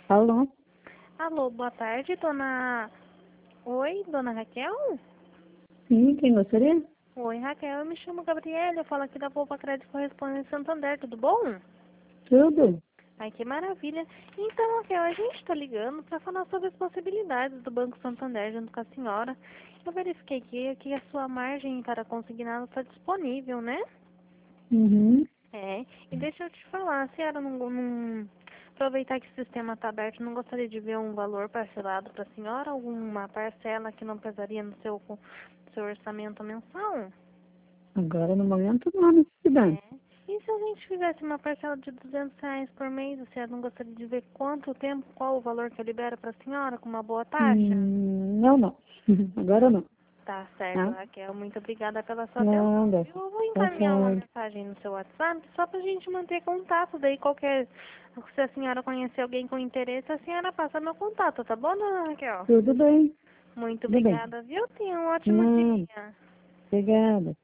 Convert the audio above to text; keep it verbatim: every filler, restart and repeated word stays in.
Alô? Alô, boa tarde, dona... Oi, dona Raquel? Sim, quem gostaria? Oi, Raquel, eu me chamo Gabriela, eu falo aqui da Poupa Crédito Correspondente Santander, tudo bom? Tudo? Ai, que maravilha. Então, Raquel, a gente está ligando para falar sobre as possibilidades do Banco Santander junto com a senhora. Eu verifiquei aqui que a sua margem para consignado está disponível, né? Uhum. É, e deixa eu te falar, a senhora não, não aproveitar que o sistema está aberto, não gostaria de ver um valor parcelado para a senhora, alguma parcela que não pesaria no seu, seu orçamento mensal? Agora, no momento, não há necessidade. É. E se a gente fizesse uma parcela de duzentos reais por mês, a senhora não gostaria de ver quanto tempo, qual o valor que eu libero para a senhora com uma boa taxa? Hum, não, não. Agora Não. não. Tá certo, Tá? Raquel. Muito obrigada pela sua atenção, Nada. viu? Eu vou Tá encaminhar uma certo. mensagem no seu WhatsApp só pra gente manter contato. Daí qualquer... Se a senhora conhecer alguém com interesse, a senhora passa meu contato, tá bom, dona Raquel? Tudo bem. Muito Tudo bem. obrigada, viu? Tenha um ótimo Nada. dia. Obrigada.